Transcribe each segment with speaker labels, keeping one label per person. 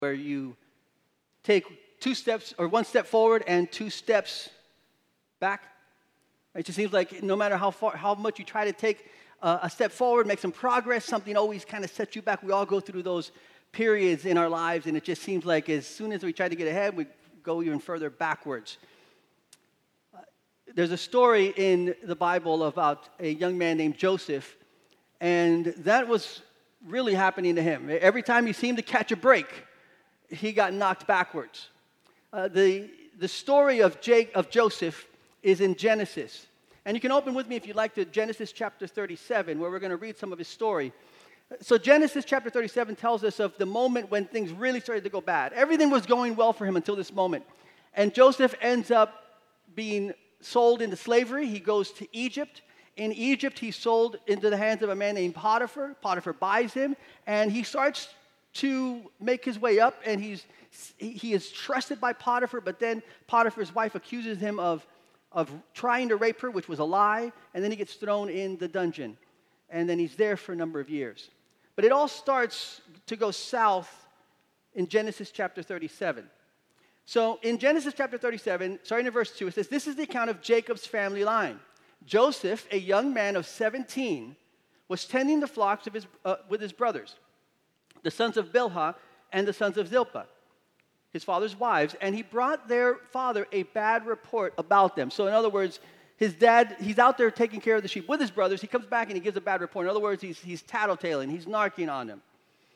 Speaker 1: where you take 2 steps or 1 step forward and 2 steps back. It just seems like no matter how much you try to take a step forward, make some progress, something always kind of sets you back. We all go through those periods in our lives, and it just seems like as soon as we try to get ahead, we go even further backwards. There's a story in the Bible about a young man named Joseph, and that was really happening to him. Every time he seemed to catch a break, he got knocked backwards. The story of Joseph is in Genesis. And you can open with me, if you'd like, to Genesis chapter 37, where we're going to read some of his story. So Genesis chapter 37 tells us of the moment when things really started to go bad. Everything was going well for him until this moment. And Joseph ends up being sold into slavery. He goes to Egypt. In Egypt, he's sold into the hands of a man named Potiphar. Potiphar buys him, and he starts to make his way up, and he is trusted by Potiphar, but then Potiphar's wife accuses him of trying to rape her, which was a lie, and then he gets thrown in the dungeon, and then he's there for a number of years. But it all starts to go south in Genesis chapter 37. So in Genesis chapter 37, starting in verse 2, it says, "This is the account of Jacob's family line. Joseph, a young man of 17, was tending the flocks with his brothers, the sons of Bilhah and the sons of Zilpah, his father's wives, and he brought their father a bad report about them." So in other words, his dad, he's out there taking care of the sheep with his brothers. He comes back and he gives a bad report. In other words, he's tattletaling, he's narking on them.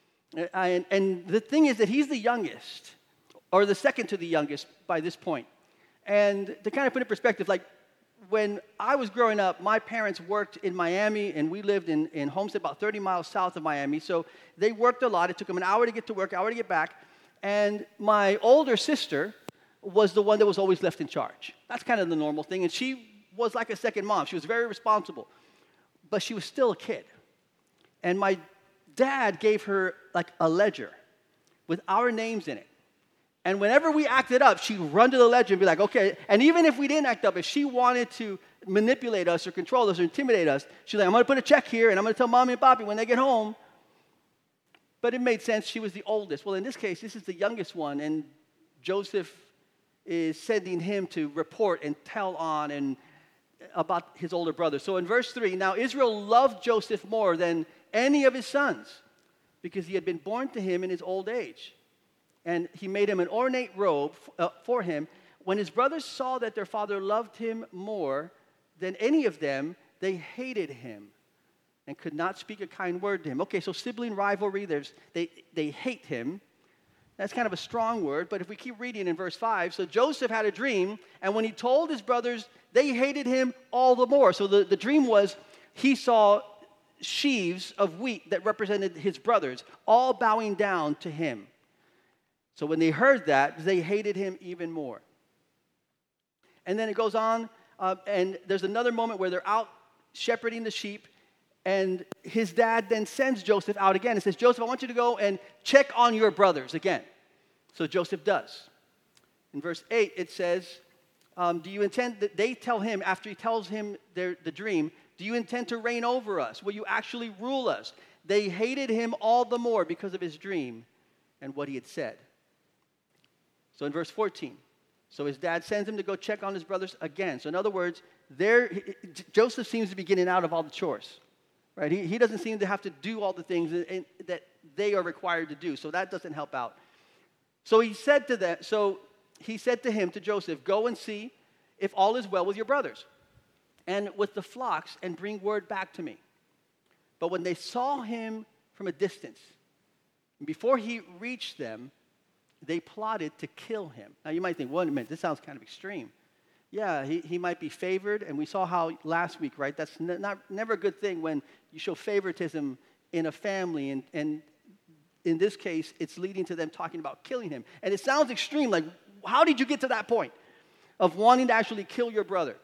Speaker 1: And the thing is that he's the youngest, or the second to the youngest by this point. And to kind of put it in perspective, like when I was growing up, my parents worked in Miami, and we lived in Homestead, about 30 miles south of Miami. So they worked a lot. It took them an hour to get to work, an hour to get back. And my older sister was the one that was always left in charge. That's kind of the normal thing. And she was like a second mom. She was very responsible. But she was still a kid. And my dad gave her like a ledger with our names in it. And whenever we acted up, she'd run to the ledger and be like, okay. And even if we didn't act up, if she wanted to manipulate us or control us or intimidate us, she's like, I'm going to put a check here, and I'm going to tell Mommy and Papi when they get home. But it made sense. She was the oldest. Well, in this case, this is the youngest one, and Joseph is sending him to report and tell on and about his older brother. So in verse 3, now Israel loved Joseph more than any of his sons because he had been born to him in his old age. And he made him an ornate robe for him. When his brothers saw that their father loved him more than any of them, they hated him and could not speak a kind word to him. Okay, so sibling rivalry, they hate him. That's kind of a strong word, but if we keep reading in verse 5, so Joseph had a dream, and when he told his brothers, they hated him all the more. So the dream was he saw sheaves of wheat that represented his brothers, all bowing down to him. So when they heard that, they hated him even more. And then it goes on, and there's another moment where they're out shepherding the sheep, and his dad then sends Joseph out again and says, Joseph, I want you to go and check on your brothers again. So Joseph does. In verse 8, it says, do you intend, that they tell him, after he tells him the dream, do you intend to reign over us? Will you actually rule us? They hated him all the more because of his dream and what he had said. So in verse 14, so his dad sends him to go check on his brothers again. So in other words, Joseph seems to be getting out of all the chores, right? He doesn't seem to have to do all the things that they are required to do. So that doesn't help out. So he said to him, to Joseph, go and see if all is well with your brothers and with the flocks, and bring word back to me. But when they saw him from a distance, before he reached them, they plotted to kill him. Now you might think, wait a minute, this sounds kind of extreme. Yeah, he might be favored, and we saw how last week, right? That's never a good thing when you show favoritism in a family, and in this case, it's leading to them talking about killing him. And it sounds extreme, like, how did you get to that point of wanting to actually kill your brother?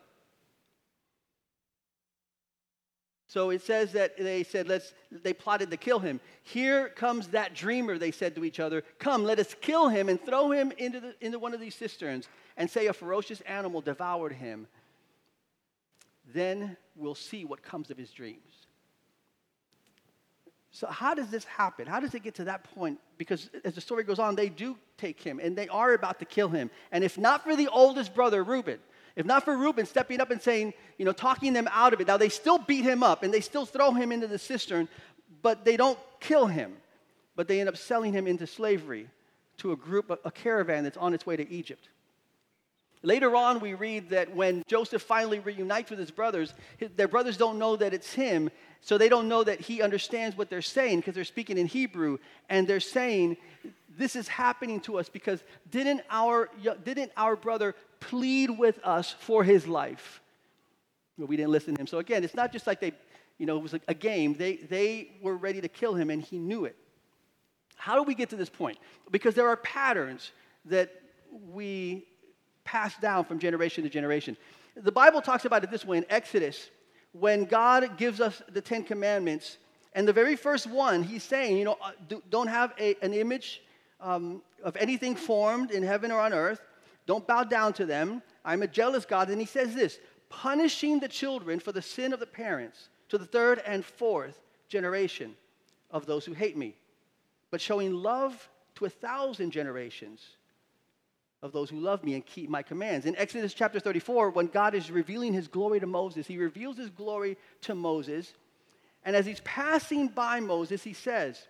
Speaker 1: So it says that they plotted to kill him. Here comes that dreamer, they said to each other. Come, let us kill him and throw him into one of these cisterns and say a ferocious animal devoured him. Then we'll see what comes of his dreams. So how does this happen? How does it get to that point? Because as the story goes on, they do take him, and they are about to kill him. And if not for the oldest brother, Reuben, if not for Reuben stepping up and saying, talking them out of it, now they still beat him up, and they still throw him into the cistern, but they don't kill him. But they end up selling him into slavery to a caravan that's on its way to Egypt. Later on, we read that when Joseph finally reunites with his brothers, their brothers don't know that it's him, so they don't know that he understands what they're saying because they're speaking in Hebrew, and they're saying, this is happening to us because didn't our brother plead with us for his life? Well, we didn't listen to him. So again, it's not just like it was a game. They were ready to kill him, and he knew it. How do we get to this point? Because there are patterns that we pass down from generation to generation. The Bible talks about it this way in Exodus, when God gives us the 10 Commandments, and the very first one, he's saying, don't have an image of anything formed in heaven or on earth. Don't bow down to them. I'm a jealous God. And he says this, punishing the children for the sin of the parents to the third and fourth generation of those who hate me, but showing love to 1,000 generations of those who love me and keep my commands. In Exodus chapter 34, when God is revealing his glory to Moses, he reveals his glory to Moses. And as he's passing by Moses, he says,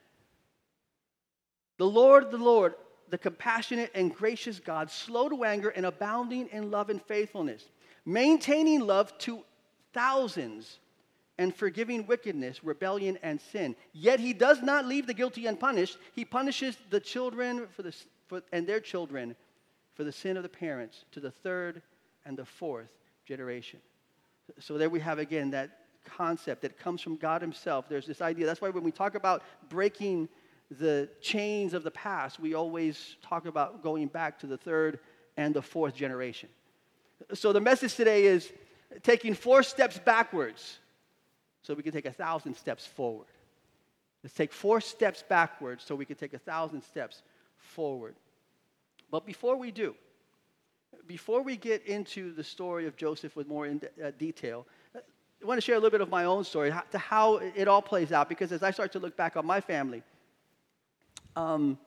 Speaker 1: the Lord, the compassionate and gracious God, slow to anger and abounding in love and faithfulness, maintaining love to thousands and forgiving wickedness, rebellion, and sin. Yet he does not leave the guilty unpunished. He punishes the children and their children for the sin of the parents to the third and the fourth generation. So there we have again that concept that comes from God himself. There's this idea. That's why when we talk about breaking the chains of the past, we always talk about going back to the third and the fourth generation. So the message today is taking 4 steps backwards so we can take 1,000 steps forward. Let's take 4 steps backwards so we can take 1,000 steps forward. But before we do, before we get into the story of Joseph with more detail, I want to share a little bit of my own story, to how it all plays out, because as I start to look back on my family, I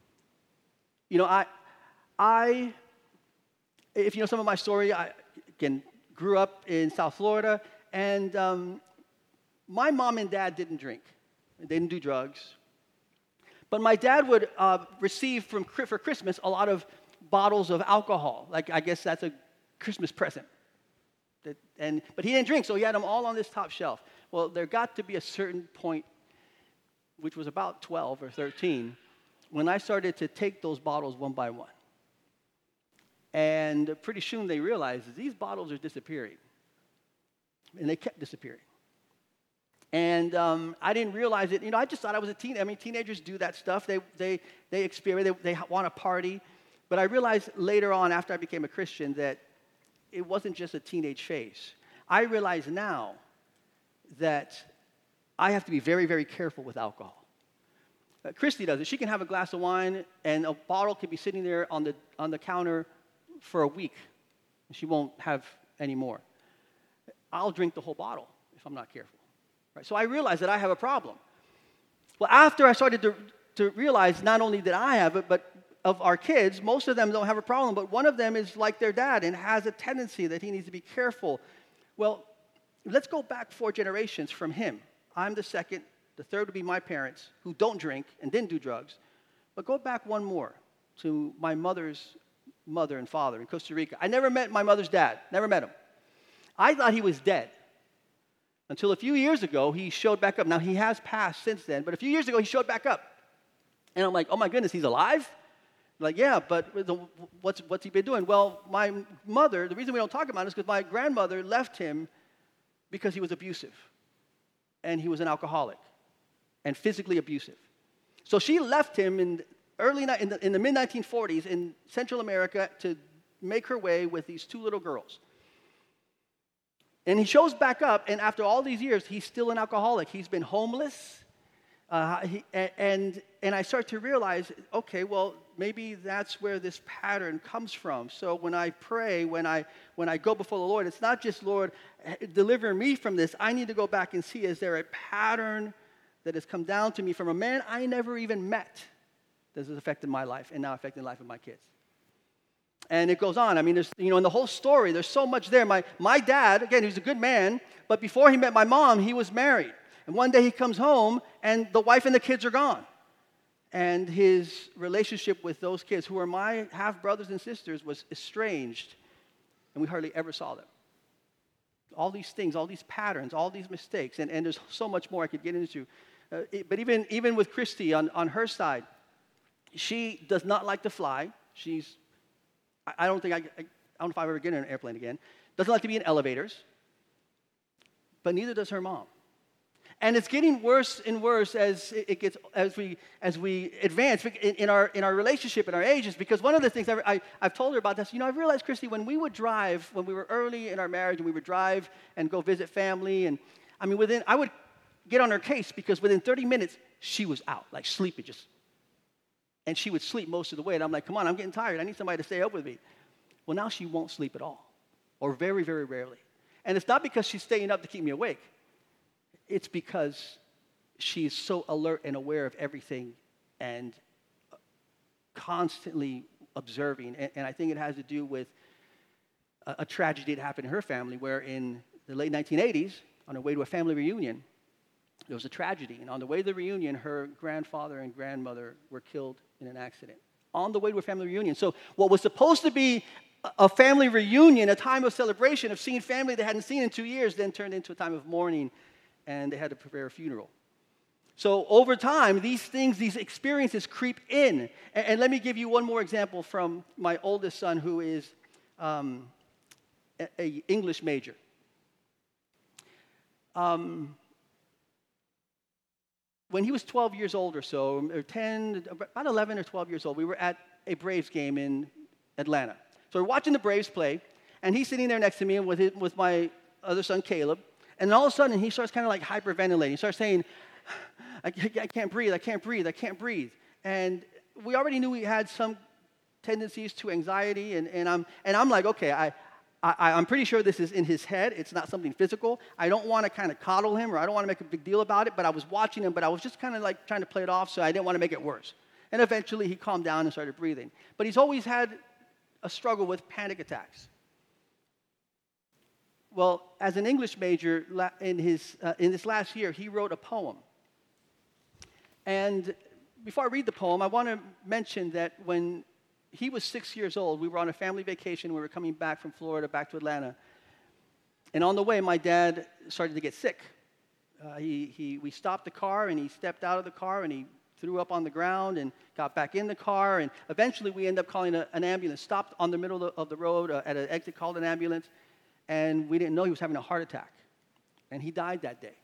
Speaker 1: if you know some of my story, I, again, grew up in South Florida, and my mom and dad didn't drink. They didn't do drugs. But my dad would receive for Christmas a lot of bottles of alcohol. Like, I guess that's a Christmas present. But he didn't drink, so he had them all on this top shelf. Well, there got to be a certain point, which was about 12 or 13, when I started to take those bottles one by one. And pretty soon they realized that these bottles are disappearing. And they kept disappearing. And I didn't realize it. I just thought I was a teen. I mean, teenagers do that stuff. They experiment. They want to party. But I realized later on, after I became a Christian, that it wasn't just a teenage phase. I realize now that I have to be very, very careful with alcohol. Christy does it. She can have a glass of wine, and a bottle can be sitting there on the counter for a week, and she won't have any more. I'll drink the whole bottle if I'm not careful. Right? So I realized that I have a problem. Well, after I started to realize not only did I have it, but of our kids, most of them don't have a problem, but one of them is like their dad and has a tendency that he needs to be careful. Well, let's go back 4 generations from him. I'm the second. The third would be my parents, who don't drink and didn't do drugs. But go back one more to my mother's mother and father in Costa Rica. I never met my mother's dad. Never met him. I thought he was dead. Until a few years ago, he showed back up. Now, he has passed since then, but a few years ago, he showed back up. And I'm like, oh my goodness, he's alive? Like, yeah, but what's he been doing? Well, my mother, the reason we don't talk about it is because my grandmother left him because he was abusive. And he was an alcoholic and physically abusive. So she left him in the mid-1940s in Central America to make her way with these 2 little girls. And he shows back up, and after all these years, he's still an alcoholic. He's been homeless, and I start to realize, okay, well, maybe that's where this pattern comes from. So when I pray, when I go before the Lord, it's not just, Lord, deliver me from this. I need to go back and see, is there a pattern that has come down to me from a man I never even met that has affected my life and now affecting the life of my kids. And it goes on. I mean, there's, in the whole story, there's so much there. My dad, again, he was a good man, but before he met my mom, he was married. And one day he comes home, and the wife and the kids are gone. And his relationship with those kids, who are my half-brothers and sisters, was estranged, and we hardly ever saw them. All these things, all these patterns, all these mistakes, and there's so much more I could get into. But even with Christy on her side, she does not like to fly. I don't know if I'll ever get in an airplane again. Doesn't like to be in elevators, but neither does her mom. And it's getting worse and worse as we advance in our relationship and our ages. Because one of the things I've told her about this, I've realized, Christy, when we would drive, when we were early in our marriage, and we would drive and go visit family, and I would get on her case because within 30 minutes she was out, like sleeping, and she would sleep most of the way. And I'm like, come on, I'm getting tired. I need somebody to stay up with me. Well, now she won't sleep at all, or very, very rarely. And it's not because she's staying up to keep me awake. It's because she's so alert and aware of everything and constantly observing. And I think it has to do with a tragedy that happened in her family, where in the late 1980s, on her way to a family reunion, there was a tragedy. And on the way to the reunion, her grandfather and grandmother were killed in an accident. On the way to a family reunion. So what was supposed to be a family reunion, a time of celebration, of seeing family they hadn't seen in 2 years, then turned into a time of mourning, and they had to prepare a funeral. So over time, these experiences creep in. And let me give you one more example from my oldest son, who is an English major. When he was 12 years old or so, or 10, about 11 or 12 years old, we were at a Braves game in Atlanta. So we're watching the Braves play, and he's sitting there next to me with my other son, Caleb. And all of a sudden, he starts kind of like hyperventilating. He starts saying, I can't breathe, I can't breathe, I can't breathe. And we already knew he had some tendencies to anxiety. And I'm like, okay, I'm pretty sure this is in his head. It's not something physical. I don't want to kind of coddle him, or I don't want to make a big deal about it. But I was watching him, but I was just kind of like trying to play it off, so I didn't want to make it worse. And eventually, he calmed down and started breathing. But he's always had a struggle with panic attacks. Well, as an English major, in this last year, he wrote a poem. And before I read the poem, I want to mention that when he was 6 years old, we were on a family vacation. We were coming back from Florida back to Atlanta. And on the way, my dad started to get sick. We stopped the car, and he stepped out of the car, and he threw up on the ground and got back in the car. And eventually, we ended up calling an ambulance, stopped on the middle of the road at an exit, called an ambulance. And we didn't know he was having a heart attack. And he died that day.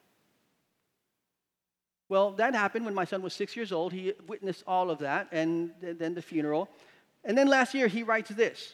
Speaker 1: Well, that happened when my son was 6 years old. He witnessed all of that, and then the funeral. And then last year, he writes this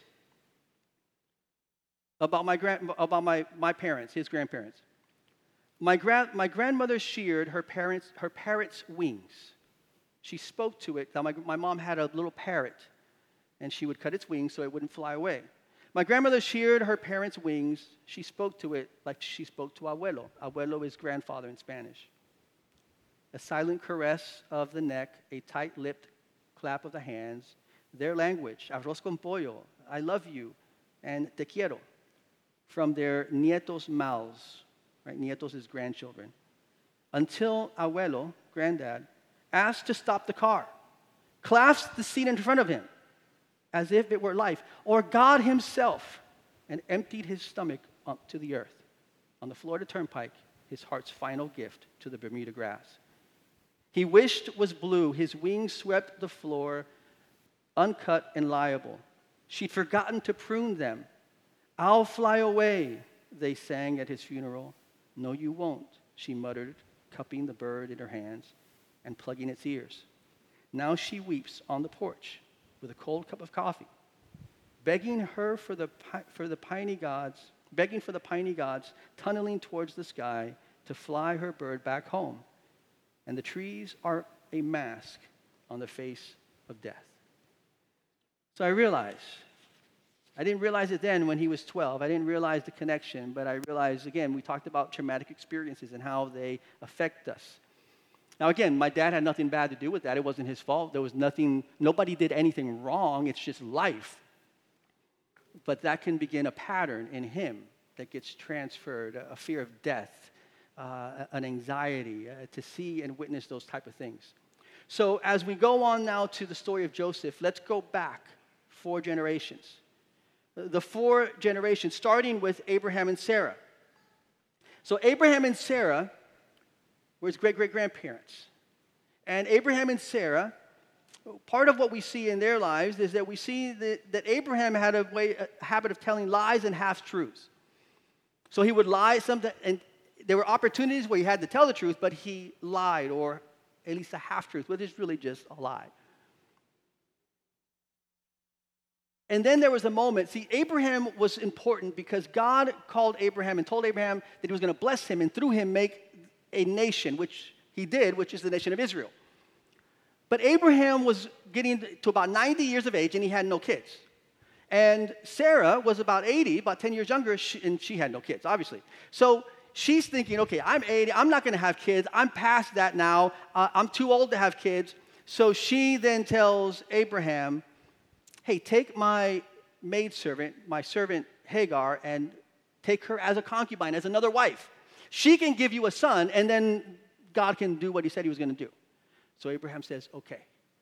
Speaker 1: about my parents, his grandparents. My grandmother sheared her parrot's wings. She spoke to it. Now, my mom had a little parrot, and she would cut its wings so it wouldn't fly away. My grandmother sheared her parents' wings. She spoke to it like she spoke to abuelo. Abuelo is grandfather in Spanish. A silent caress of the neck, a tight-lipped clap of the hands, their language, arroz con pollo, I love you, and te quiero, from their nietos' mouths, right? Nietos is grandchildren, until abuelo, granddad, asked to stop the car, clasped the seat in front of him, as if it were life, or God himself, and emptied his stomach up to the earth. On the Florida Turnpike, his heart's final gift to the Bermuda grass. He wished was blue, his wings swept the floor, uncut and liable. She'd forgotten to prune them. I'll fly away, they sang at his funeral. No, you won't, she muttered, cupping the bird in her hands and plugging its ears. Now she weeps on the porch with a cold cup of coffee, begging for the piney gods, tunneling towards the sky to fly her bird back home. And the trees are a mask on the face of death. So I didn't realize it then when he was 12. I didn't realize the connection, but I realized, again, we talked about traumatic experiences and how they affect us. Now, again, my dad had nothing bad to do with that. It wasn't his fault. There was nothing, nobody did anything wrong. It's just life. But that can begin a pattern in him that gets transferred, a fear of death, an anxiety to see and witness those type of things. So as we go on now to the story of Joseph, let's go back 4 generations. The 4 generations, starting with Abraham and Sarah. So Abraham and Sarah were his great-great-grandparents. And Abraham and Sarah, part of what we see in their lives is that we see that Abraham had a habit of telling lies and half-truths. So he would lie, and there were opportunities where he had to tell the truth, but he lied, or at least a half-truth, which is really just a lie. And then there was a moment. See, Abraham was important because God called Abraham and told Abraham that he was going to bless him and through him make a nation, which he did, which is the nation of Israel. But Abraham was getting to about 90 years of age, and he had no kids. And Sarah was about 80, about 10 years younger, and she had no kids, obviously. So she's thinking, okay, I'm 80, I'm not going to have kids. I'm past that now. I'm too old to have kids. So she then tells Abraham, hey, take my maidservant, my servant Hagar, and take her as a concubine, as another wife. She can give you a son, and then God can do what he said he was going to do. So Abraham says, okay.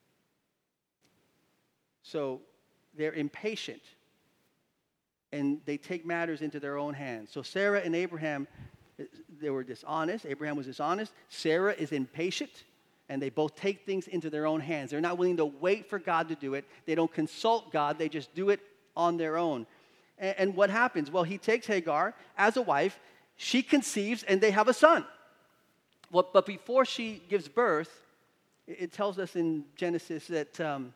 Speaker 1: So they're impatient, and they take matters into their own hands. So Sarah and Abraham, they were dishonest. Abraham was dishonest. Sarah is impatient, and they both take things into their own hands. They're not willing to wait for God to do it. They don't consult God. They just do it on their own. And what happens? Well, he takes Hagar as a wife. She conceives, and they have a son. Well, but before she gives birth, it tells us in Genesis that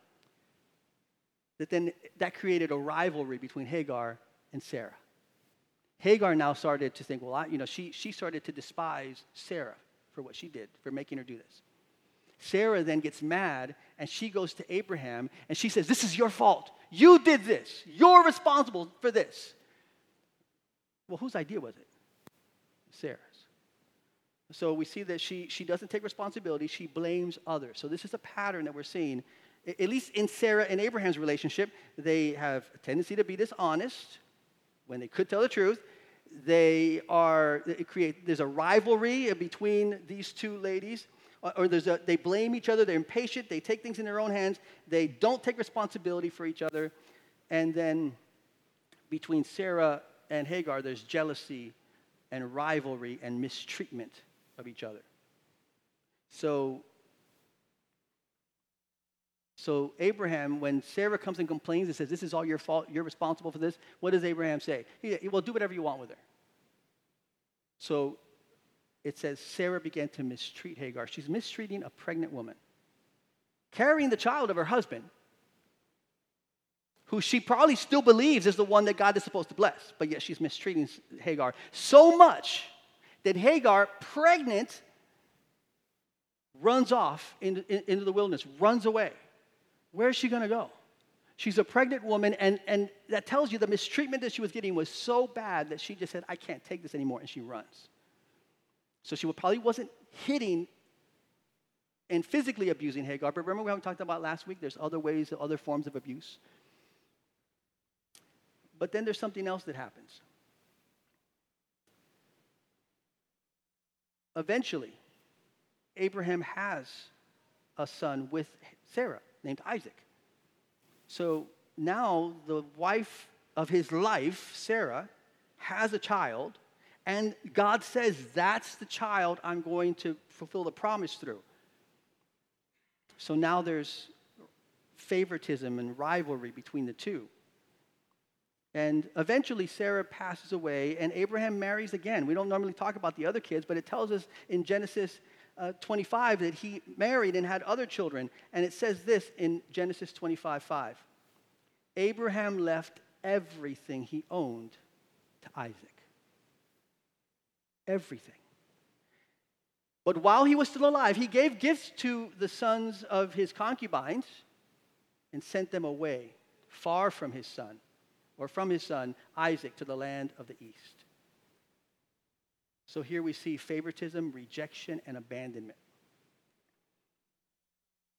Speaker 1: that created a rivalry between Hagar and Sarah. Hagar now started to think, well, she started to despise Sarah for what she did, for making her do this. Sarah then gets mad, and she goes to Abraham, and she says, this is your fault. You did this. You're responsible for this. Well, whose idea was it? Sarah's. So we see that she doesn't take responsibility. She blames others. So this is a pattern that we're seeing. At least in Sarah and Abraham's relationship, they have a tendency to be dishonest when they could tell the truth. There's a rivalry between these two ladies, or they blame each other. They're impatient. They take things in their own hands. They don't take responsibility for each other. And then between Sarah and Hagar, there's jealousy and rivalry and mistreatment of each other. So Abraham, when Sarah comes and complains and says, this is all your fault, you're responsible for this, what does Abraham say? Well, do whatever you want with her. So it says Sarah began to mistreat Hagar. She's mistreating a pregnant woman, carrying the child of her husband, who she probably still believes is the one that God is supposed to bless, but yet she's mistreating Hagar so much that Hagar, pregnant, runs off into the wilderness, runs away. Where is she going to go? She's a pregnant woman, and that tells you the mistreatment that she was getting was so bad that she just said, I can't take this anymore, and she runs. So she probably wasn't hitting and physically abusing Hagar, but remember we talked about last week, there's other ways, other forms of abuse. But then there's something else that happens. Eventually, Abraham has a son with Sarah named Isaac. So now the wife of his life, Sarah, has a child, and God says, that's the child I'm going to fulfill the promise through. So now there's favoritism and rivalry between the two. And eventually Sarah passes away, and Abraham marries again. We don't normally talk about the other kids, but it tells us in Genesis 25 that he married and had other children. And it says this in Genesis 25:5. Abraham left everything he owned to Isaac. Everything. But while he was still alive, he gave gifts to the sons of his concubines and sent them away far from his son, or from his son Isaac, to the land of the east. So here we see favoritism, rejection, and abandonment.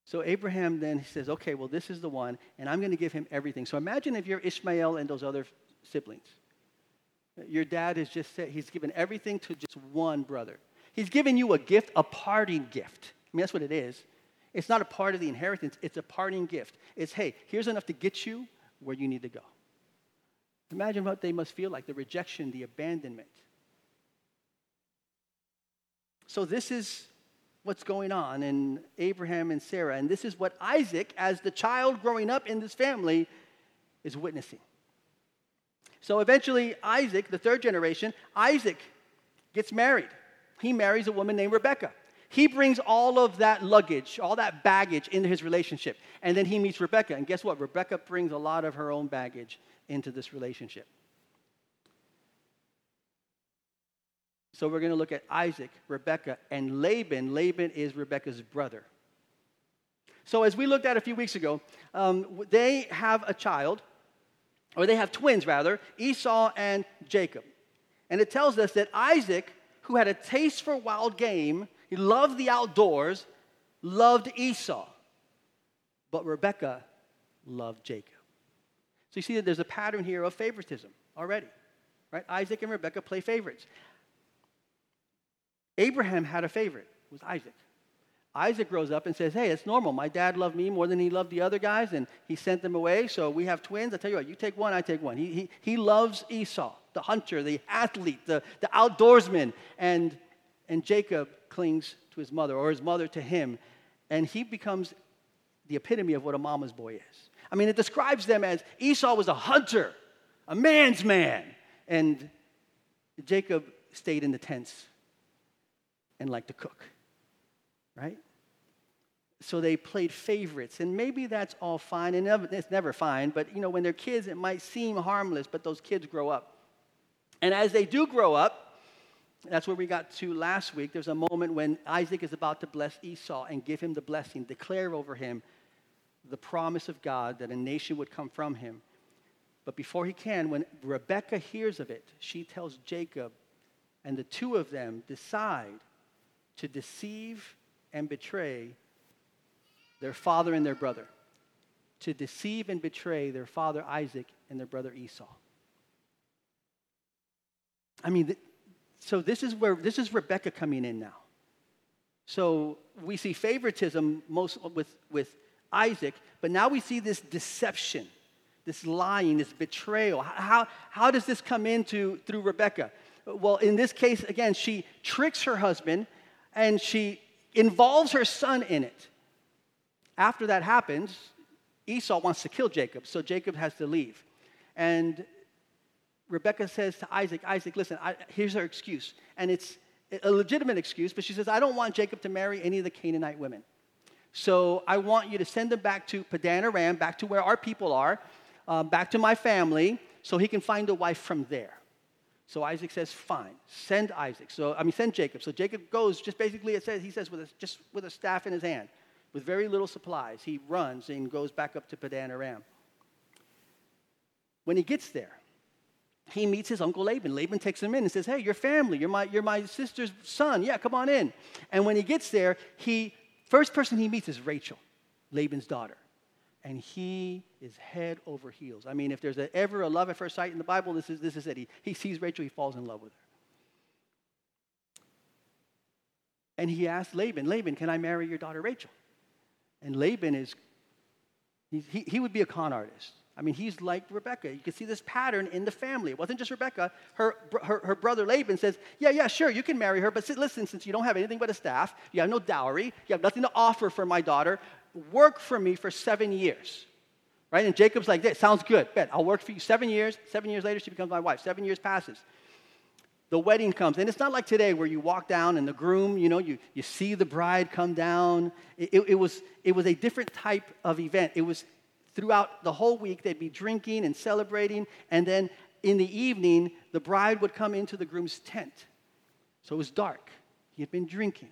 Speaker 1: So Abraham then he says, okay, well, this is the one, and I'm going to give him everything. So imagine if you're Ishmael and those other siblings. Your dad has just said he's given everything to just one brother. He's given you a gift, a parting gift. I mean, that's what it is. It's not a part of the inheritance. It's a parting gift. It's, hey, here's enough to get you where you need to go. Imagine what they must feel like, the rejection, the abandonment. So this is what's going on in Abraham and Sarah. And this is what Isaac, as the child growing up in this family, is witnessing. So eventually, Isaac, the third generation, Isaac gets married. He marries a woman named Rebekah. He brings all of that luggage, all that baggage into his relationship. And then he meets Rebekah. And guess what? Rebekah brings a lot of her own baggage into this relationship. So we're going to look at Isaac, Rebekah, and Laban. Laban is Rebekah's brother. So as we looked at a few weeks ago, they have a child, or they have twins rather, Esau and Jacob. And it tells us that Isaac, who had a taste for wild game, he loved the outdoors, loved Esau. But Rebekah loved Jacob. So you see that there's a pattern here of favoritism already. Right? Isaac and Rebekah play favorites. Abraham had a favorite. It was Isaac. Isaac grows up and says, hey, it's normal. My dad loved me more than he loved the other guys, and he sent them away, so we have twins. I tell you what, you take one, I take one. He loves Esau, the hunter, the athlete, the outdoorsman, and Jacob clings to his mother, or his mother to him, and he becomes the epitome of what a mama's boy is. I mean, it describes them as Esau was a hunter, a man's man, and Jacob stayed in the tents and liked to cook, right? So they played favorites, and maybe that's all fine, and it's never fine, but when they're kids, it might seem harmless, but those kids grow up. And as they do grow up, that's where we got to last week. There's a moment when Isaac is about to bless Esau and give him the blessing, declare over him the promise of God that a nation would come from him. But before he can, when Rebekah hears of it, she tells Jacob, and the two of them decide to deceive and betray their father and their brother. To deceive and betray their father Isaac and their brother Esau. I mean, so this is Rebekah coming in now. So we see favoritism most with Isaac, but now we see this deception, this lying, this betrayal. How does this come in through Rebekah? Well, in this case, again, she tricks her husband, and she involves her son in it. After that happens, Esau wants to kill Jacob, so Jacob has to leave. And Rebekah says to Isaac, listen, here's her excuse. And it's a legitimate excuse, but she says, I don't want Jacob to marry any of the Canaanite women. So I want you to send him back to Padan Aram, back to where our people are, back to my family, so he can find a wife from there. So Isaac says, fine, send Jacob. So Jacob goes, just basically he says with a staff in his hand, with very little supplies. He runs and goes back up to Padan Aram. When he gets there, he meets his uncle Laban. Laban takes him in and says, hey, you're family. You're my sister's son. Yeah, come on in. And when he gets there, first person he meets is Rachel, Laban's daughter. And he is head over heels. I mean, if there's ever a love at first sight in the Bible, this is it. He sees Rachel, he falls in love with her. And he asks Laban, can I marry your daughter Rachel? And Laban he would be a con artist. I mean, he's like Rebekah. You can see this pattern in the family. It wasn't just Rebekah. Her brother Laban says, yeah, sure, you can marry her, but listen, since you don't have anything but a staff, you have no dowry, you have nothing to offer for my daughter, work for me for 7 years. Right? And Jacob's like, that sounds good. Bet, I'll work for you 7 years. 7 years later, she becomes my wife. 7 years passes. The wedding comes. And it's not like today where you walk down and the groom, you see the bride come down. It was a different type of event. It was throughout the whole week, they'd be drinking and celebrating. And then in the evening, the bride would come into the groom's tent. So it was dark. He had been drinking.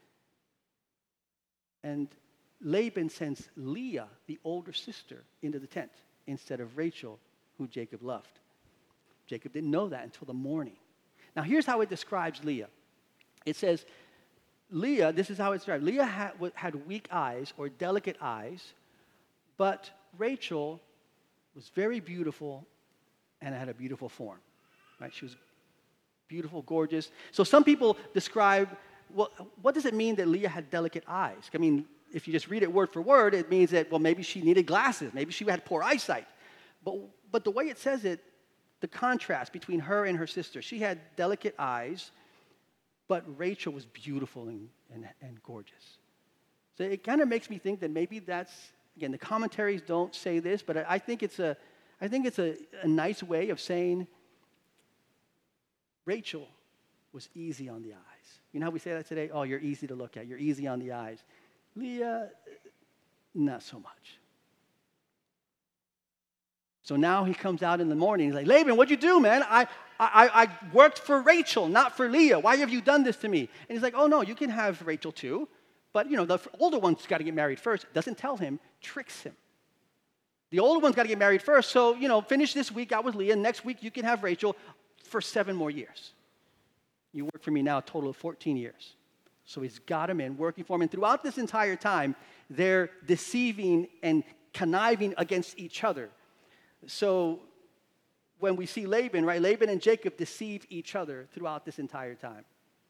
Speaker 1: And Laban sends Leah, the older sister, into the tent instead of Rachel, who Jacob loved. Jacob didn't know that until the morning. Now, here's how it describes Leah. It says, Leah, this is how it's described. Leah had weak eyes or delicate eyes, but Rachel was very beautiful and had a beautiful form. Right? She was beautiful, gorgeous. So some people describe, well, what does it mean that Leah had delicate eyes? I mean, if you just read it word for word, it means that, well, maybe she needed glasses. Maybe she had poor eyesight. But the way it says it, the contrast between her and her sister, she had delicate eyes, but Rachel was beautiful and gorgeous. So it kind of makes me think that maybe that's, again, the commentaries don't say this, but I think it's a nice way of saying Rachel was easy on the eyes. You know how we say that today? Oh, you're easy to look at. You're easy on the eyes. Leah, not so much. So now he comes out in the morning. He's like, Laban, what'd you do, man? I worked for Rachel, not for Leah. Why have you done this to me? And he's like, oh, no, you can have Rachel too. But, the older one's got to get married first. Doesn't tell him, tricks him. The older one's got to get married first. So, finish this week out with Leah. Next week you can have Rachel for 7 more years. You work for me now a total of 14 years. So he's got him in, working for him. And throughout this entire time, they're deceiving and conniving against each other. So when we see Laban, right, Laban and Jacob deceive each other throughout this entire time.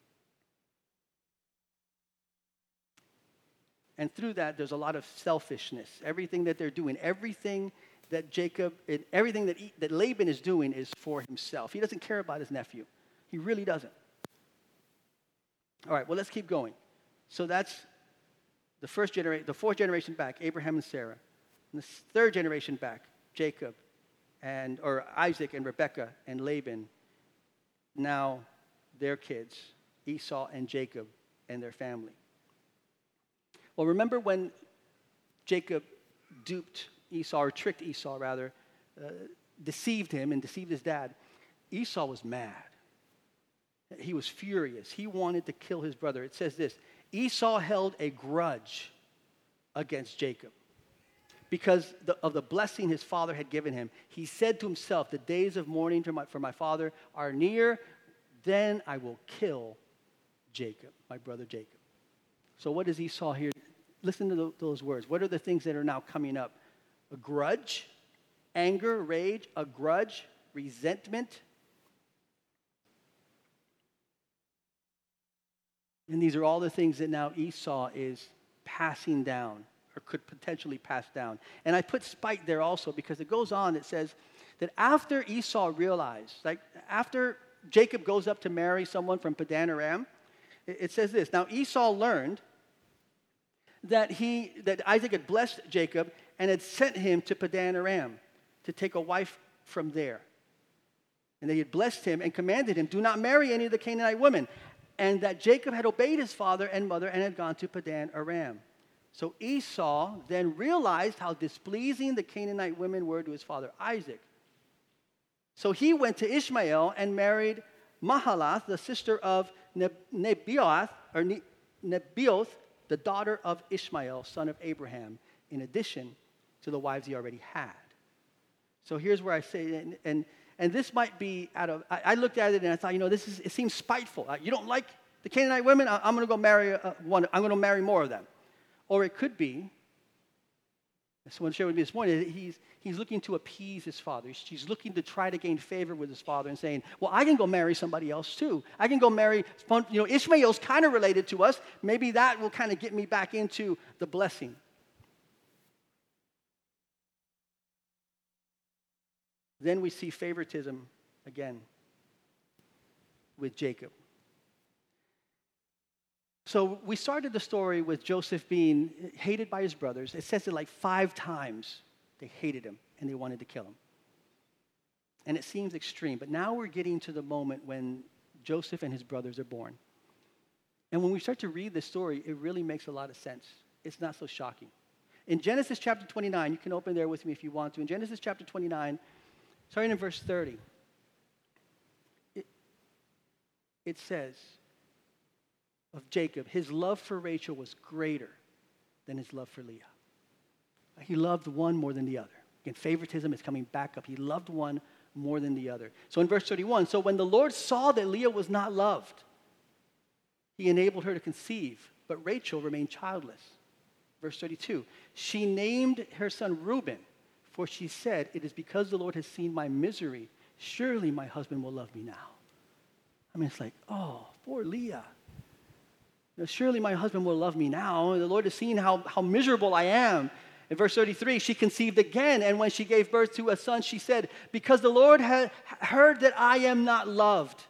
Speaker 1: And through that, there's a lot of selfishness. Everything that they're doing, everything that that Laban is doing is for himself. He doesn't care about his nephew. He really doesn't. All right, well, let's keep going. So that's the fourth generation back, Abraham and Sarah. And the third generation back, Jacob or Isaac and Rebekah and Laban. Now their kids, Esau and Jacob and their family. Well, remember when Jacob duped Esau, or tricked Esau rather, deceived him and deceived his dad? Esau was mad. He was furious. He wanted to kill his brother. It says this, Esau held a grudge against Jacob because of the blessing his father had given him. He said to himself, the days of mourning for my father are near, then I will kill Jacob, my brother Jacob. So what does Esau here? Listen to those words. What are the things that are now coming up? A grudge, anger, rage, a grudge, resentment. And these are all the things that now Esau is passing down or could potentially pass down. And I put spite there also because it goes on, it says that after Esau realized, like after Jacob goes up to marry someone from Padan Aram, it says this, now Esau learned that Isaac had blessed Jacob and had sent him to Padan Aram to take a wife from there. And they had blessed him and commanded him, do not marry any of the Canaanite women. And that Jacob had obeyed his father and mother and had gone to Padan Aram. So Esau then realized how displeasing the Canaanite women were to his father Isaac. So he went to Ishmael and married Mahalath, the sister of Nebaioth, the daughter of Ishmael, son of Abraham, in addition to the wives he already had. So here's where I say, and this might be I looked at it and I thought, it seems spiteful. You don't like the Canaanite women? I'm going to go marry one. I'm going to marry more of them. Or it could be, as someone shared with me this morning, he's looking to appease his father. He's looking to try to gain favor with his father and saying, well, I can go marry somebody else too. I can go marry, Ishmael's kind of related to us. Maybe that will kind of get me back into the blessing. Then we see favoritism again with Jacob. So we started the story with Joseph being hated by his brothers. It says it like 5 times they hated him and they wanted to kill him. And it seems extreme, but now we're getting to the moment when Joseph and his brothers are born. And when we start to read this story, it really makes a lot of sense. It's not so shocking. In Genesis chapter 29, you can open there with me if you want to. In Genesis chapter 29, starting in verse 30, it says of Jacob, his love for Rachel was greater than his love for Leah. He loved one more than the other. Again, favoritism is coming back up. He loved one more than the other. So in verse 31, so when the Lord saw that Leah was not loved, He enabled her to conceive, but Rachel remained childless. Verse 32, she named her son Reuben, for she said, it is because the Lord has seen my misery. Surely my husband will love me now. I mean, it's like, oh, poor Leah. Surely my husband will love me now. The Lord has seen how miserable I am. In verse 33, she conceived again, and when she gave birth to a son, she said, because the Lord had heard that I am not loved,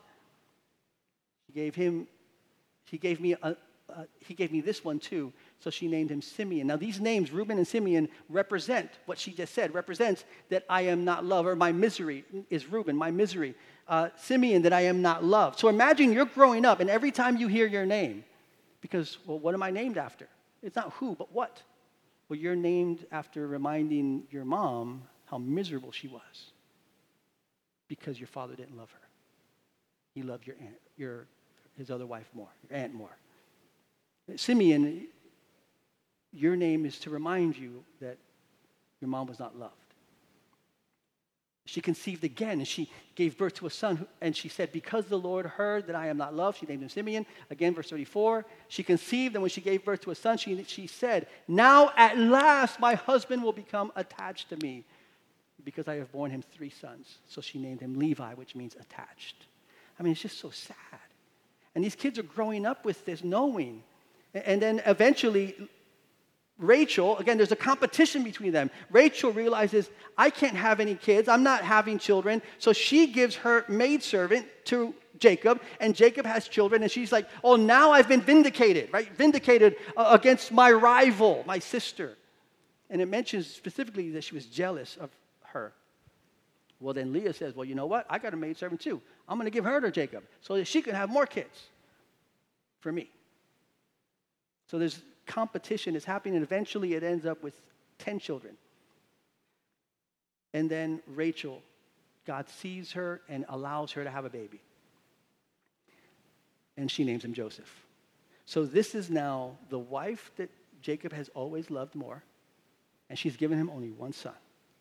Speaker 1: He gave me this one too. So she named him Simeon. Now these names, Reuben and Simeon, represent what she just said, represents that I am not loved, or my misery is Reuben, my misery. Simeon, that I am not loved. So imagine you're growing up, and every time you hear your name, because, well, what am I named after? It's not who, but what? Well, you're named after reminding your mom how miserable she was because your father didn't love her. He loved your aunt, his other wife more, your aunt more. Simeon, your name is to remind you that your mom was not loved. She conceived again, and she gave birth to a son, and she said, because the Lord heard that I am not loved, she named him Simeon. Again, verse 34, she conceived, and when she gave birth to a son, she said, now at last my husband will become attached to me, because I have borne him 3 sons. So she named him Levi, which means attached. I mean, it's just so sad. And these kids are growing up with this knowing. And then eventually, Rachel, again, there's a competition between them. Rachel realizes, I can't have any kids. I'm not having children. So she gives her maidservant to Jacob, and Jacob has children, and she's like, oh, now I've been vindicated, right? Vindicated against my rival, my sister. And it mentions specifically that she was jealous of her. Well, then Leah says, well, you know what? I got a maidservant too. I'm going to give her to Jacob so that she can have more kids for me. So there's competition is happening, and eventually it ends up with 10 children. And then Rachel, God sees her and allows her to have a baby. And she names him Joseph. So this is now the wife that Jacob has always loved more, and she's given him only one son.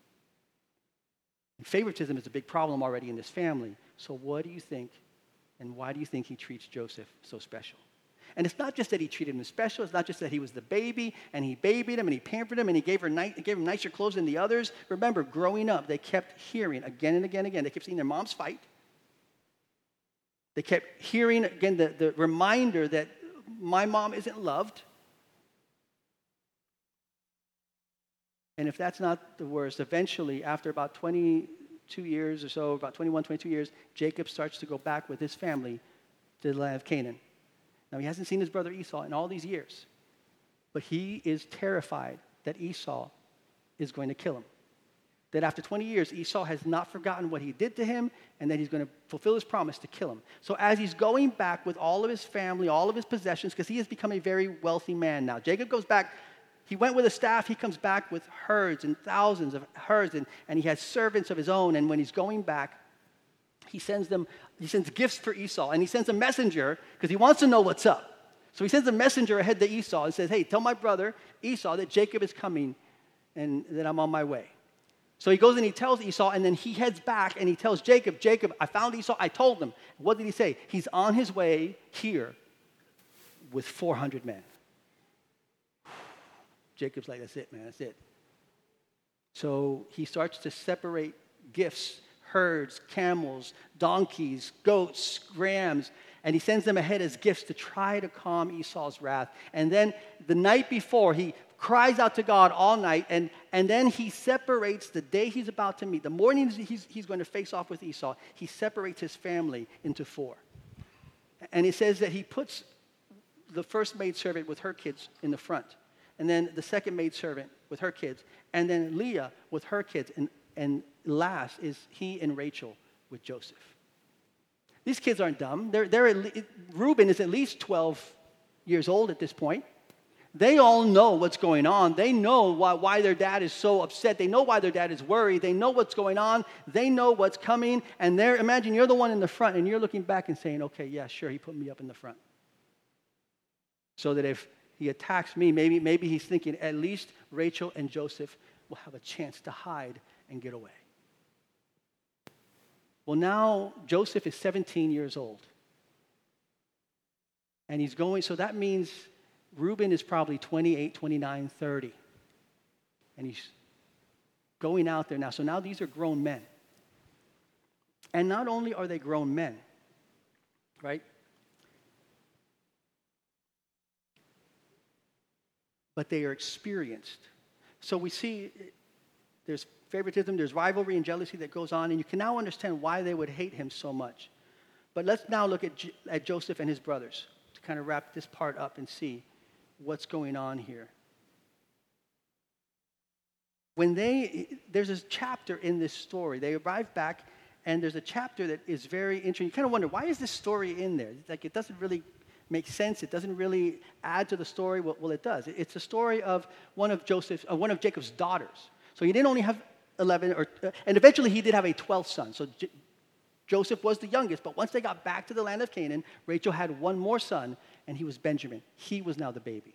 Speaker 1: And favoritism is a big problem already in this family. So what do you think, and why do you think he treats Joseph so special? And it's not just that he treated him special. It's not just that he was the baby, and he babied him, and he pampered him, and he gave him nicer clothes than the others. Remember, growing up, they kept hearing again and again and again. They kept seeing their moms fight. They kept hearing, again, the reminder that my mom isn't loved. And if that's not the worst, eventually, after about 22 years or so, about 21, 22 years, Jacob starts to go back with his family to the land of Canaan. Now, he hasn't seen his brother Esau in all these years, but he is terrified that Esau is going to kill him. That after 20 years, Esau has not forgotten what he did to him, and that he's going to fulfill his promise to kill him. So as he's going back with all of his family, all of his possessions, because he has become a very wealthy man now. Jacob goes back. He went with a staff. He comes back with herds and thousands of herds, and he has servants of his own. And when he's going back, he sends gifts for Esau, and he sends a messenger because he wants to know what's up. So he sends a messenger ahead to Esau and says, hey, tell my brother Esau that Jacob is coming and that I'm on my way. So he goes and he tells Esau, and then he heads back and he tells Jacob, I found Esau, I told him. What did he say? He's on his way here with 400 men. Jacob's like, that's it, man, that's it. So he starts to separate gifts, herds, camels, donkeys, goats, rams, and he sends them ahead as gifts to try to calm Esau's wrath. And then the night before, he cries out to God all night, and then he separates the day he's about to meet. The morning he's going to face off with Esau, he separates his family into 4. And it says that he puts the first maidservant with her kids in the front, and then the second maidservant with her kids, and then Leah with her kids, and last is he and Rachel with Joseph. These kids aren't dumb. Reuben is at least 12 years old at this point. They all know what's going on. They know why their dad is so upset. They know why their dad is worried. They know what's going on. They know what's coming. And imagine you're the one in the front, and you're looking back and saying, okay, yeah, sure, he put me up in the front. So that if he attacks me, maybe he's thinking at least Rachel and Joseph will have a chance to hide and get away. Well, now Joseph is 17 years old. And he's going, so that means Reuben is probably 28, 29, 30. And he's going out there now. So now these are grown men. And not only are they grown men, right? But they are experienced. So we see there's favoritism, there's rivalry and jealousy that goes on, and you can now understand why they would hate him so much. But let's now look at Joseph and his brothers to kind of wrap this part up and see what's going on here. There's a chapter in this story. They arrive back, and there's a chapter that is very interesting. You kind of wonder, why is this story in there? Like, it doesn't really make sense. It doesn't really add to the story. Well, it does. It's a story of one of Jacob's daughters. So he didn't only have 11, and eventually he did have a 12th son. So Joseph was the youngest, but once they got back to the land of Canaan, Rachel had one more son, and he was Benjamin. He was now the baby.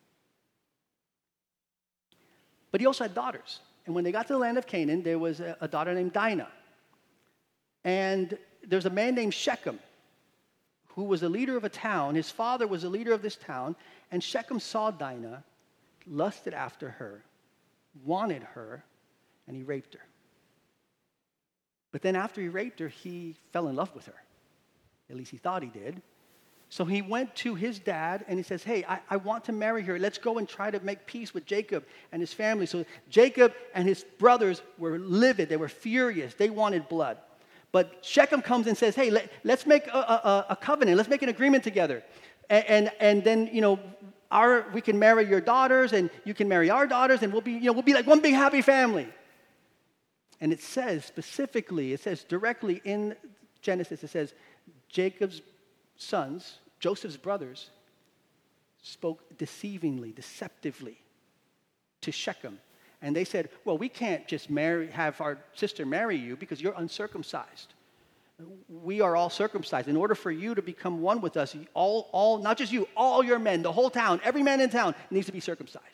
Speaker 1: But he also had daughters. And when they got to the land of Canaan, there was a daughter named Dinah. And there's a man named Shechem, who was a leader of a town. His father was a leader of this town. And Shechem saw Dinah, lusted after her, wanted her, and he raped her. But then after he raped her, he fell in love with her. At least he thought he did. So he went to his dad and he says, hey, I want to marry her. Let's go and try to make peace with Jacob and his family. So Jacob and his brothers were livid. They were furious. They wanted blood. But Shechem comes and says, hey, let's make a covenant. Let's make an agreement together. And then, we can marry your daughters and you can marry our daughters and we'll be like one big happy family. And it says directly in Genesis, it says, Jacob's sons, Joseph's brothers, spoke deceptively to Shechem. And they said, well, we can't just have our sister marry you because you're uncircumcised. We are all circumcised. In order for you to become one with us, all not just you, all your men, the whole town, every man in town needs to be circumcised.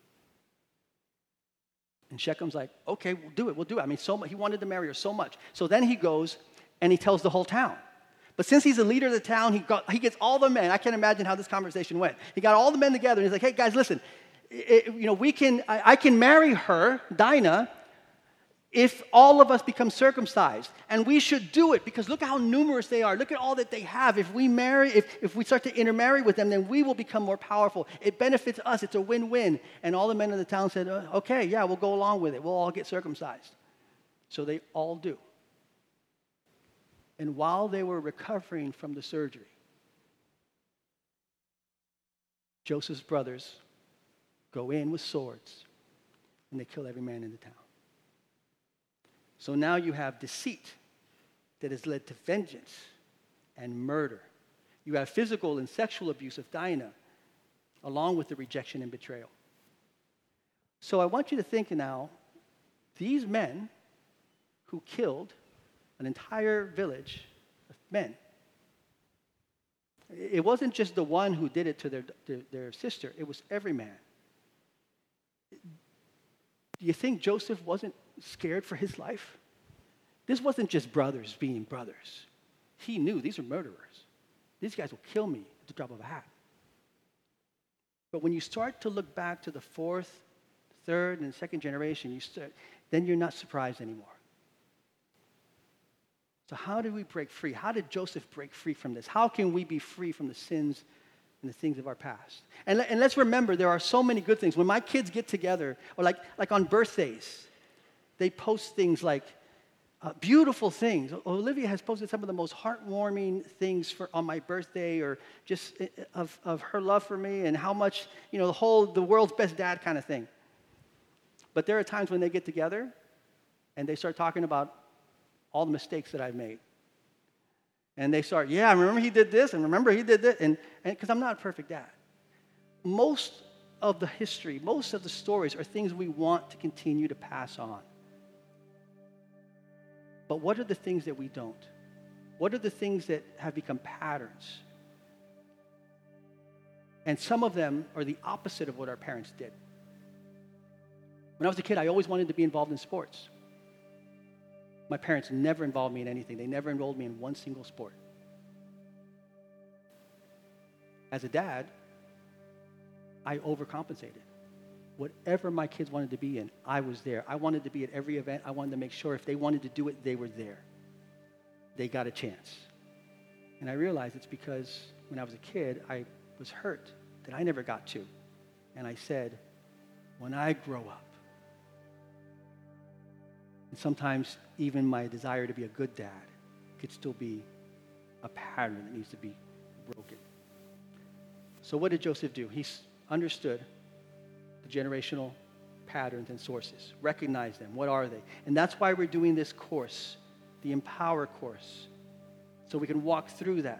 Speaker 1: And Shechem's like, okay, we'll do it. I mean, he wanted to marry her so much. So then he goes and he tells the whole town. But since he's the leader of the town, he gets all the men. I can't imagine how this conversation went. He got all the men together, and he's like, hey, guys, listen. I can marry her, Dinah, if all of us become circumcised. And we should do it because look how numerous they are. Look at all that they have. If we start to intermarry with them, then we will become more powerful. It benefits us. It's a win-win. And all the men of the town said, okay, yeah, we'll go along with it. We'll all get circumcised. So they all do. And while they were recovering from the surgery, Joseph's brothers go in with swords and they kill every man in the town. So now you have deceit that has led to vengeance and murder. You have physical and sexual abuse of Dinah, along with the rejection and betrayal. So I want you to think now, these men who killed an entire village of men, it wasn't just the one who did it to their sister, it was every man. Do you think Joseph wasn't scared for his life? This wasn't just brothers being brothers. He knew these are murderers. These guys will kill me at the drop of a hat. But when you start to look back to the fourth, third, and second generation, then you're not surprised anymore. So how did we break free? How did Joseph break free from this? How can we be free from the sins and the things of our past? And let's remember, there are so many good things. When my kids get together, or like on birthdays, they post things like beautiful things. Olivia has posted some of the most heartwarming things on my birthday, or just of her love for me and how much, the world's best dad kind of thing. But there are times when they get together and they start talking about all the mistakes that I've made. And they start, yeah, remember he did this, and remember he did this, and because I'm not a perfect dad. Most of the history, most of the stories are things we want to continue to pass on. But what are the things that we don't? What are the things that have become patterns? And some of them are the opposite of what our parents did. When I was a kid, I always wanted to be involved in sports. My parents never involved me in anything. They never enrolled me in one single sport. As a dad, I overcompensated. Whatever my kids wanted to be in, I was there. I wanted to be at every event. I wanted to make sure if they wanted to do it, they were there. They got a chance. And I realized it's because when I was a kid, I was hurt that I never got to. And I said, when I grow up, and sometimes even my desire to be a good dad could still be a pattern that needs to be broken. So what did Joseph do? He understood the generational patterns and sources, recognized them. What are they? And that's why we're doing this course, the Empower course, so we can walk through that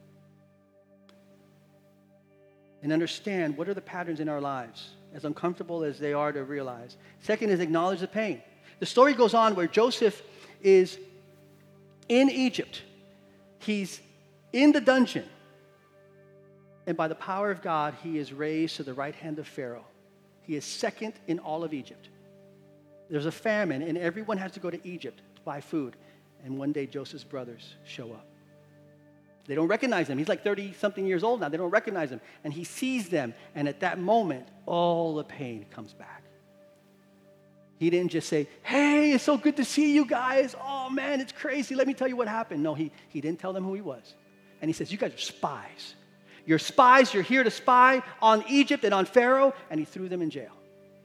Speaker 1: and understand what are the patterns in our lives, as uncomfortable as they are to realize. Second is acknowledge the pain. The story goes on where Joseph is in Egypt. He's in the dungeon. And by the power of God, he is raised to the right hand of Pharaoh. He is second in all of Egypt. There's a famine, and everyone has to go to Egypt to buy food. And one day, Joseph's brothers show up. They don't recognize him. He's like 30-something years old now. They don't recognize him. And he sees them, and at that moment, all the pain comes back. He didn't just say, hey, it's so good to see you guys. Oh, man, it's crazy. Let me tell you what happened. No, he didn't tell them who he was. And he says, you guys are spies. You're spies. You're here to spy on Egypt and on Pharaoh. And he threw them in jail.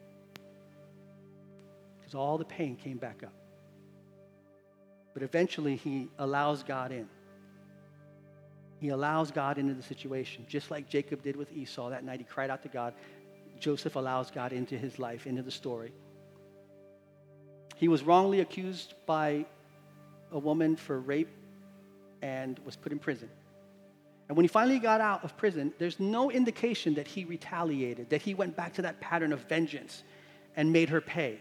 Speaker 1: Because all the pain came back up. But eventually, he allows God in. He allows God into the situation. Just like Jacob did with Esau that night. He cried out to God. Joseph allows God into his life, into the story. He was wrongly accused by a woman for rape and was put in prison. And when he finally got out of prison, there's no indication that he retaliated, that he went back to that pattern of vengeance and made her pay.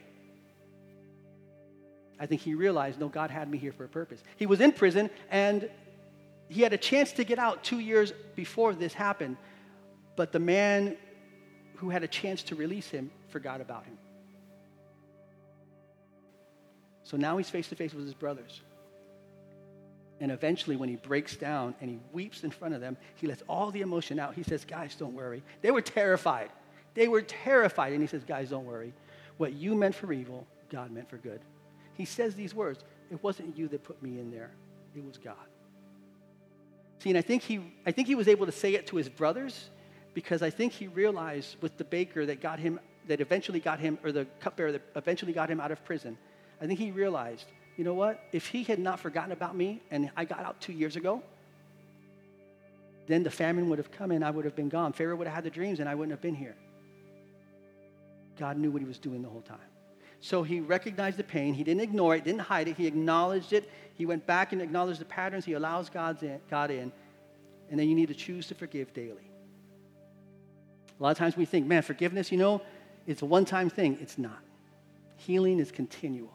Speaker 1: I think he realized, no, God had me here for a purpose. He was in prison, and he had a chance to get out 2 years before this happened, but the man who had a chance to release him forgot about him. So now he's face to face with his brothers. And eventually when he breaks down and he weeps in front of them, he lets all the emotion out. He says, guys, don't worry. They were terrified. They were terrified. And he says, guys, don't worry. What you meant for evil, God meant for good. He says these words, it wasn't you that put me in there. It was God. See, and I think he was able to say it to his brothers because I think he realized with the baker that eventually got him, or the cupbearer that eventually got him out of prison, I think he realized, you know what? If he had not forgotten about me and I got out 2 years ago, then the famine would have come and I would have been gone. Pharaoh would have had the dreams and I wouldn't have been here. God knew what he was doing the whole time. So he recognized the pain. He didn't ignore it, didn't hide it. He acknowledged it. He went back and acknowledged the patterns. He allows God in. And then you need to choose to forgive daily. A lot of times we think, man, forgiveness, it's a one-time thing. It's not. Healing is continual.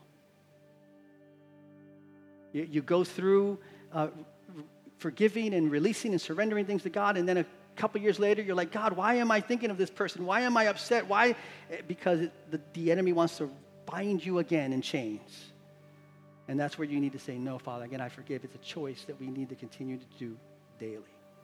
Speaker 1: You go through forgiving and releasing and surrendering things to God, and then a couple years later, you're like, God, why am I thinking of this person? Why am I upset? Why? Because the enemy wants to bind you again in chains. And that's where you need to say, no, Father, again, I forgive. It's a choice that we need to continue to do daily.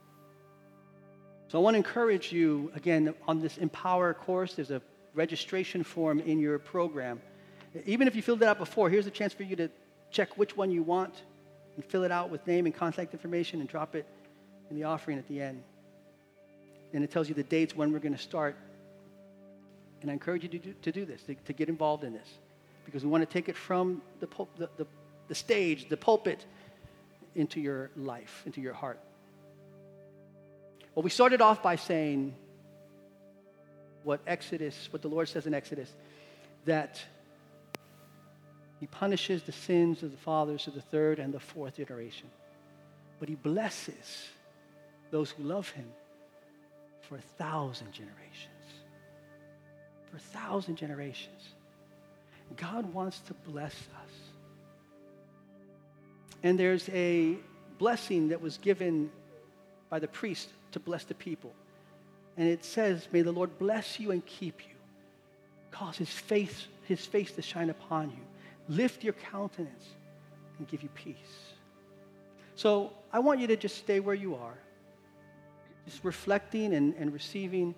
Speaker 1: So I want to encourage you, again, on this Empower course, there's a registration form in your program. Even if you filled it out before, here's a chance for you to check which one you want and fill it out with name and contact information and drop it in the offering at the end. And it tells you the dates when we're going to start. And I encourage you to do this, to get involved in this. Because we want to take it from the stage, the pulpit, into your life, into your heart. Well, we started off by saying what the Lord says in Exodus, that he punishes the sins of the fathers to the third and the fourth generation. But he blesses those who love him for 1,000 generations. For 1,000 generations. God wants to bless us. And there's a blessing that was given by the priest to bless the people. And it says, may the Lord bless you and keep you. Cause his face to shine upon you. Lift your countenance and give you peace. So I want you to just stay where you are. just reflecting and receiving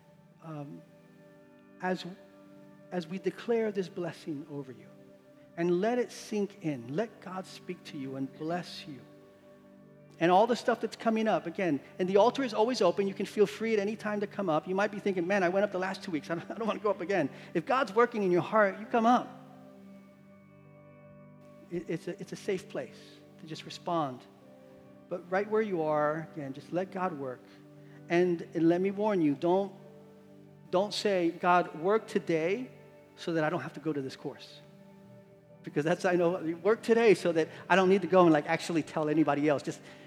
Speaker 1: as we declare this blessing over you. And let it sink in. Let God speak to you and bless you. And all the stuff that's coming up, again, and the altar is always open. You can feel free at any time to come up. You might be thinking, man, I went up the last 2 weeks. I don't want to go up again. If God's working in your heart, you come up. It's a safe place to just respond. But right where you are, again, just let God work. And let me warn you, don't say, God, work today so that I don't have to go to this course. Because that's, I know, work today so that I don't need to go and like actually tell anybody else.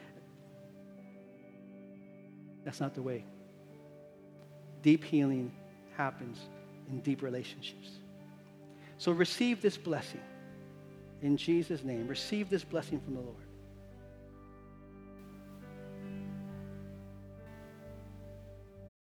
Speaker 1: That's not the way. Deep healing happens in deep relationships. So receive this blessing in Jesus' name. Receive this blessing from the Lord.